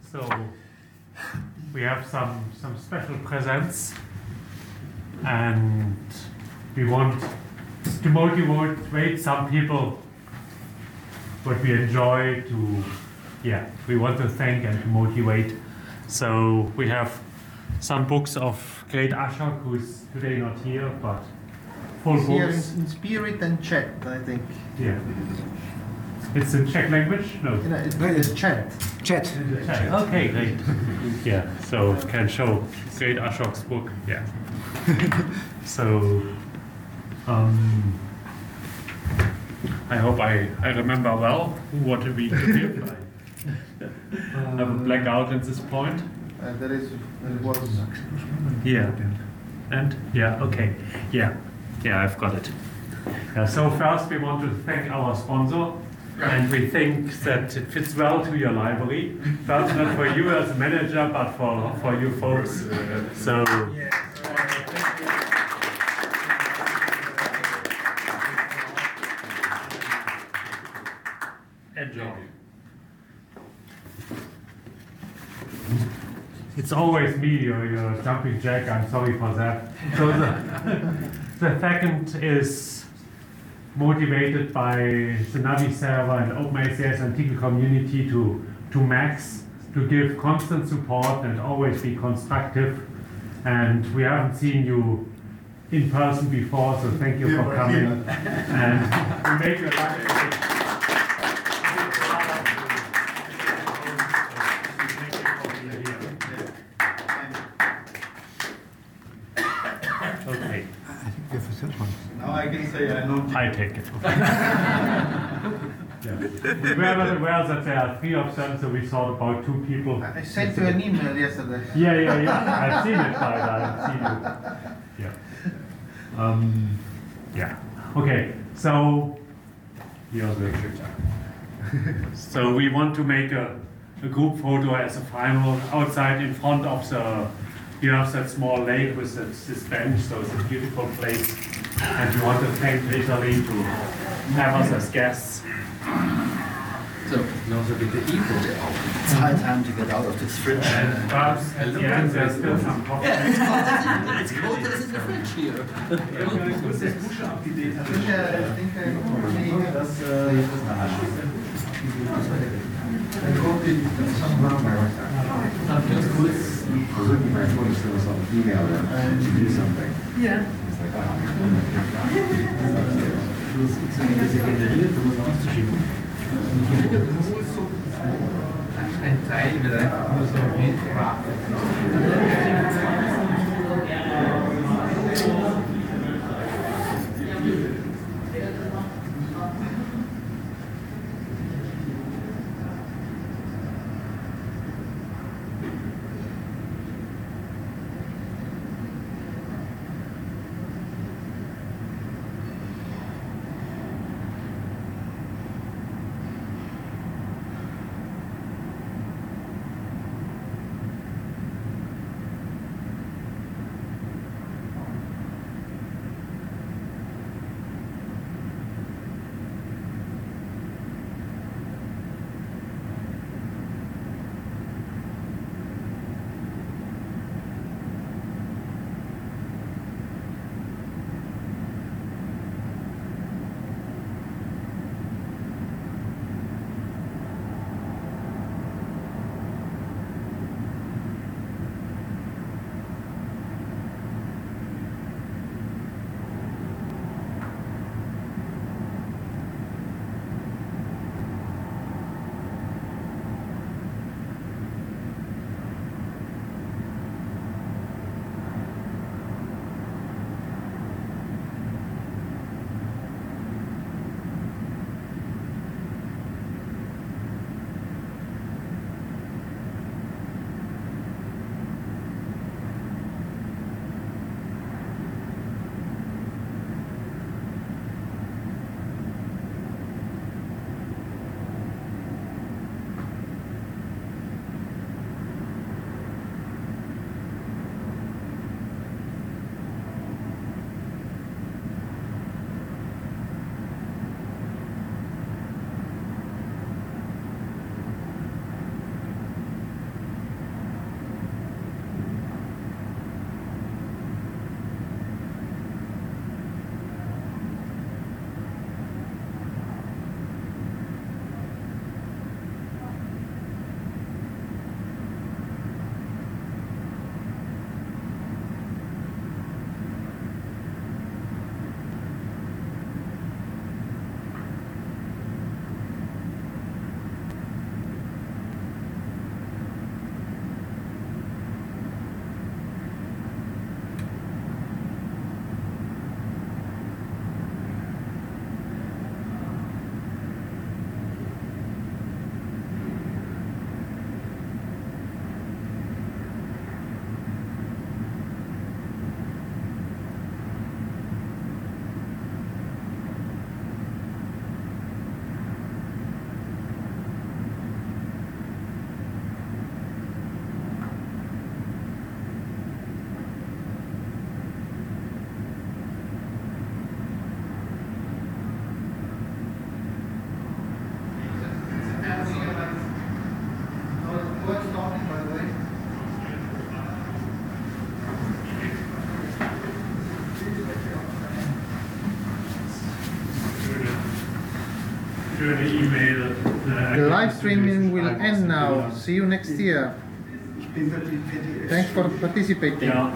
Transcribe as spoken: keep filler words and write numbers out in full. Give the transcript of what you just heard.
So we have some some special presents, and we want to motivate some people. What we enjoy to, yeah, we want to thank and to motivate. So we have some books of great Ashok, who's today not here, but full He's here books. in, in spirit and chat, I think. Yeah. It's in Czech language? No. You know, it, it's chat. Chat. In the Czech. Okay, great. Yeah, so can show great Ashok's book. Yeah. So, um, I hope I, I remember well what we to give. I have a blackout at this point. Uh, there is, there was. Yeah. And? Yeah, okay. Yeah. Yeah, I've got it. Yeah, so first we want to thank our sponsor, and we think that it fits well to your library. Perhaps not for you as a manager, but for, for you folks. So. Enjoy. It's always me, you're, you're jumping jack, I'm sorry for that. So the, the second is motivated by the Navi server and OpenACS Antiqual community to, to Max, to give constant support and always be constructive. And we haven't seen you in person before, so thank you for coming. And we make your life. Okay. I think we have a third one. Now I can say I know. I take it. Yeah. We were not aware that there are three of them, so we thought about two people. I sent you an email yesterday. Yeah, yeah, yeah. I've seen it, but I've seen it. Yeah. Um, yeah. Okay. So. So we want to make a, a group photo as a final outside in front of the. You have that small lake with that, this bench, so it's a beautiful place. And we want to thank Italy to have us as guests. So, genauso wie der Ivo, der auch Zeit haben to get out of this fridge. And perhaps at the end there's still some coffee. Yeah, it's cold, it's cold, it's in the fridge here. I think I Das ist ganz kurz. Versuchen my phone to send us an email and to do something. Yeah. It's like, ah. Du musst diese generiert, du musst auszuschieben. Ein Teil wird einfach nur so hingebracht. schöne E-Mail. äh, The live streaming will end now. See you next year. Ich bin wirklich fertig. Thanks for participating. Ja.